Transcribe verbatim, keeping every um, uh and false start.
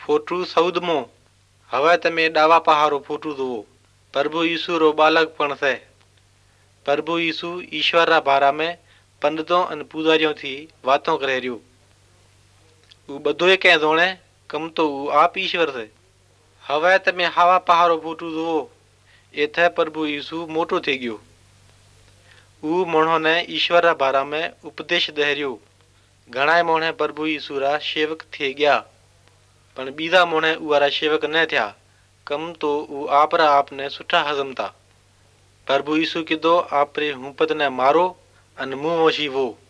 Photo सौदमो हवे तमे डावा पहारो फोटू जोवो। प्रभु यीशु रो बालक पण से। प्रभु यीशु ईश्वर रा बारा में पंडितों अन पूजारियों थी बातों करे रह्यो। ऊ बधोय के जोणे कम तो ऊ आप ईश्वर से। हवे तमे हावा पहारो फोटू जोवो। एथे प्रभु यीशु मोटो थे गयो। ऊ माणो ने ईश्वर रा बारा में उपदेश दे रह्यो। घणाय माणे प्रभु यीशु रा सेवक थे गया, पण बीजा माणे उवारा सेवक न थया। कम तो ऊ आपरा आपने सुठा हजमता। प्रभु यीशु कीधो आपरे हुंपत ने मारो अन मुंह वशीवो।